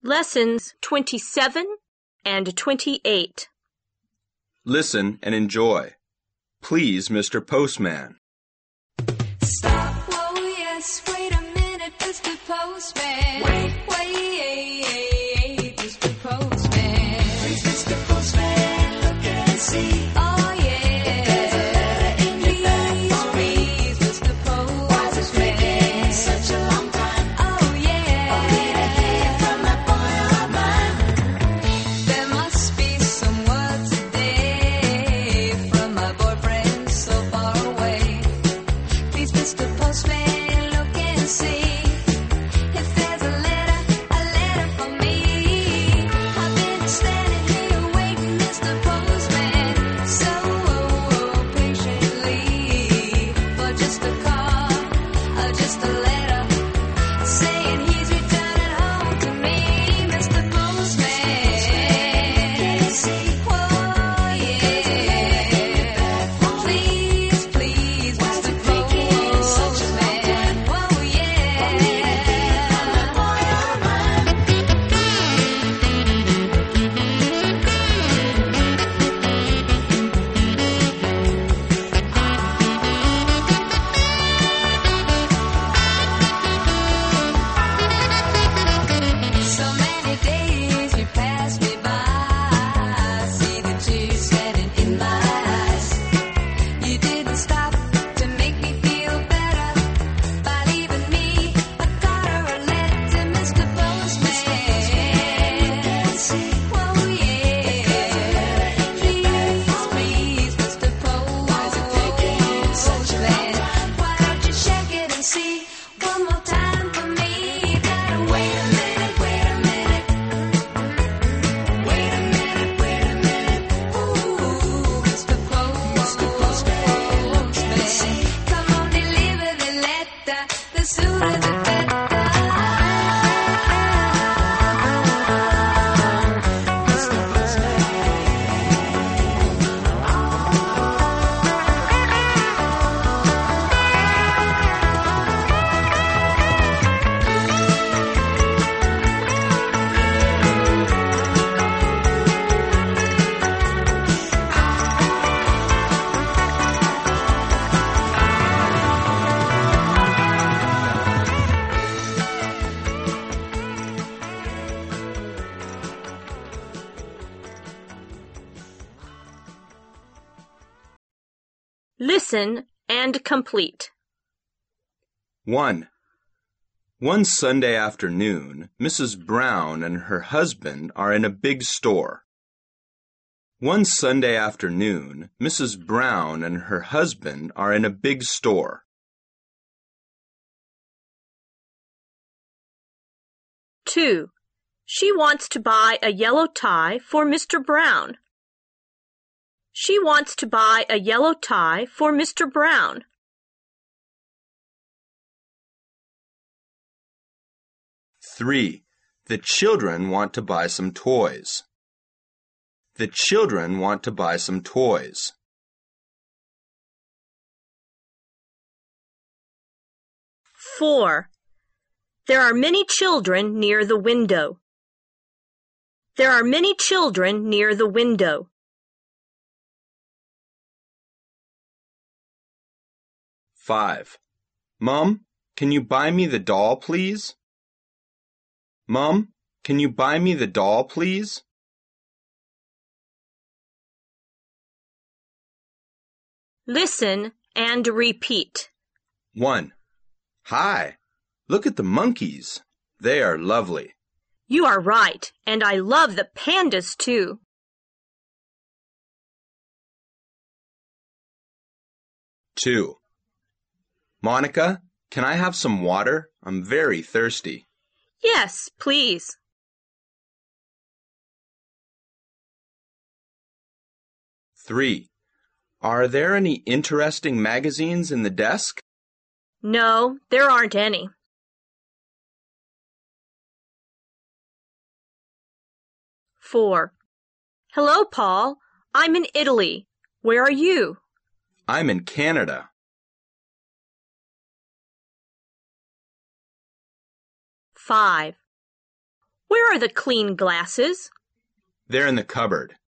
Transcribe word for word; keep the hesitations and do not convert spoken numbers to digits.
Lessons twenty-seven and twenty-eight. Listen and enjoy. Please, Mister Postman. Stop, whoa, yes, wait a minute, Mister Postman. Wait, wait, Mister Postman. Please, Mister Postman, look and see. Oh, yeah. There's a letter in your bag for me. Please, Mister Postman. Why is it taking such a long time? Oh, yeah. Oh, need I hear from that boy of mine? There must be some words today from my boyfriend so far away. Please, Mister Postman, look and see if there's a letter, a letter for me. I've been standing here waiting, Mister Postman, so patiently for just a call, or just a letter saying he's returning home to me, Mister Postman. Can you see? Whoa, yeah. Please, please, Mister Postman. Whoa, yeah. So many days you pass me by. I see the tears standing in my eyes. You didn't stop to make me feel better by leaving me a card or a letter, Mister Postman. Whoa, yeah. Please, please, Mister Postman. Why don't you check it and see one more time for me? Gotta wait a minute, wait a minute. Wait a minute, wait a minute. Ooh, Mister Postman. Come on, deliver the letter. The sooner the better. Mister Listen and complete. one. One Sunday afternoon, Missus Brown and her husband are in a big store. One Sunday afternoon, Missus Brown and her husband are in a big store. Two. She wants to buy a yellow tie for Mister Brown. She wants to buy a yellow tie for Mister Brown. three. The children want to buy some toys. The children want to buy some toys. Four. There are many children near the window. There are many children near the window. five. Mom, can you buy me the doll, please? Mom, can you buy me the doll, please? Listen and repeat. one. Hi, look at the monkeys. They are lovely. You are right, and I love the pandas too. two. Monica, can I have some water? I'm very thirsty. Yes, please. three. Are there any interesting magazines in the desk? No, there aren't any. Four. Hello, Paul. I'm in Italy. Where are you? I'm in Canada. Five. Where are the clean glasses? They're in the cupboard.